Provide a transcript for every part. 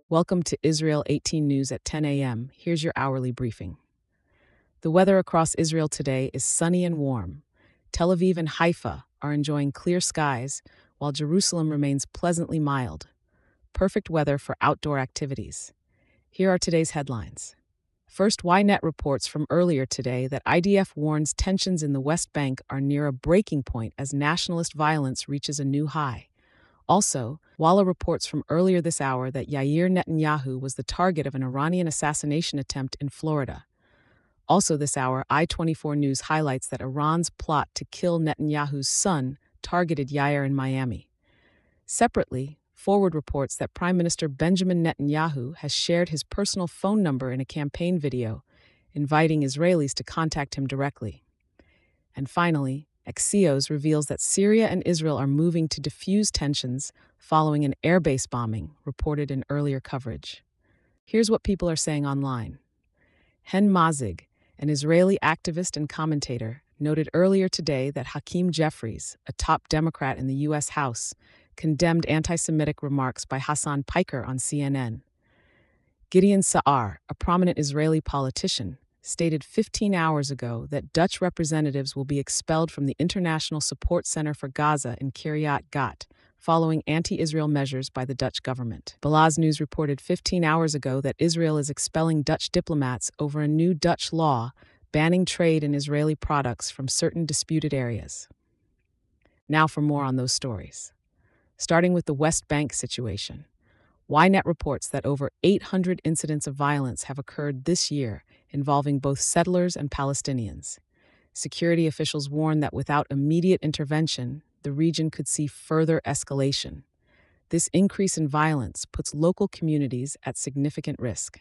Welcome to Israel 18 News at 10 a.m. Here's your hourly briefing. The weather across Israel today is sunny and warm. Tel Aviv and Haifa are enjoying clear skies, while Jerusalem remains pleasantly mild. Perfect weather for outdoor activities. Here are today's headlines. First, Ynet reports from earlier today that IDF warns tensions in the West Bank are near a breaking point as nationalist violence reaches a new high. Also, Walla reports from earlier this hour that Yair Netanyahu was the target of an Iranian assassination attempt in Florida. Also this hour, I-24 News highlights that Iran's plot to kill Netanyahu's son targeted Yair in Miami. Separately, Forward reports that Prime Minister Benjamin Netanyahu has shared his personal phone number in a campaign video, inviting Israelis to contact him directly. And finally, Axios reveals that Syria and Israel are moving to diffuse tensions following an airbase bombing reported in earlier coverage. Here's what people are saying online. Hen Mazig, an Israeli activist and commentator, noted earlier today that Hakeem Jeffries, a top Democrat in the U.S. House, condemned anti-Semitic remarks by Hassan Piker on CNN. Gideon Sa'ar, a prominent Israeli politician, stated 15 hours ago that Dutch representatives will be expelled from the International Support Center for Gaza in Kiryat Gat, following anti-Israel measures by the Dutch government. Balaz News reported 15 hours ago that Israel is expelling Dutch diplomats over a new Dutch law banning trade in Israeli products from certain disputed areas. Now for more on those stories. Starting with the West Bank situation. Ynet reports that over 800 incidents of violence have occurred this year involving both settlers and Palestinians. Security officials warn that without immediate intervention, the region could see further escalation. This increase in violence puts local communities at significant risk.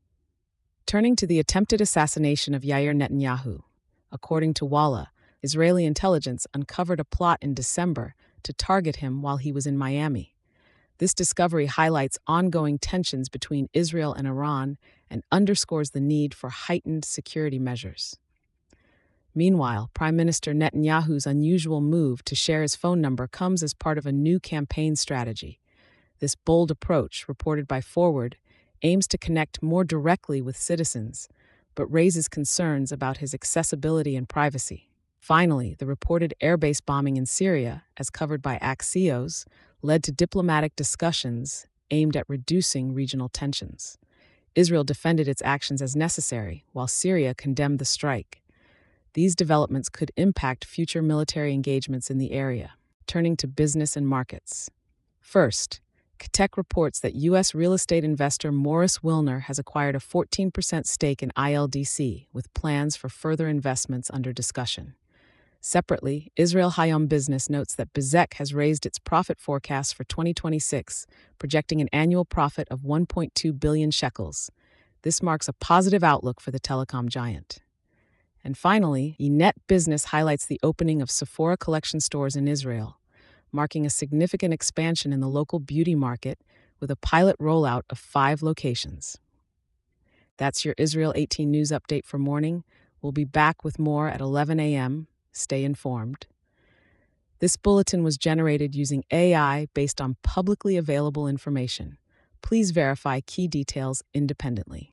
Turning to the attempted assassination of Yair Netanyahu. According to Walla, Israeli intelligence uncovered a plot in December to target him while he was in Miami. This discovery highlights ongoing tensions between Israel and Iran and underscores the need for heightened security measures. Meanwhile, Prime Minister Netanyahu's unusual move to share his phone number comes as part of a new campaign strategy. This bold approach, reported by Forward, aims to connect more directly with citizens, but raises concerns about his accessibility and privacy. Finally, the reported airbase bombing in Syria, as covered by Axios, led to diplomatic discussions aimed at reducing regional tensions. Israel defended its actions as necessary, while Syria condemned the strike. These developments could impact future military engagements in the area. Turning to business and markets. First, Ketek reports that U.S. real estate investor Morris Wilner has acquired a 14% stake in ILDC, with plans for further investments under discussion. Separately, Israel Hayom Business notes that Bezeq has raised its profit forecast for 2026, projecting an annual profit of 1.2 billion shekels. This marks a positive outlook for the telecom giant. And finally, Ynet Business highlights the opening of Sephora collection stores in Israel, marking a significant expansion in the local beauty market with a pilot rollout of 5 locations. That's your Israel 18 News update for morning. We'll be back with more at 11 a.m. Stay informed. This bulletin was generated using AI based on publicly available information. Please verify key details independently.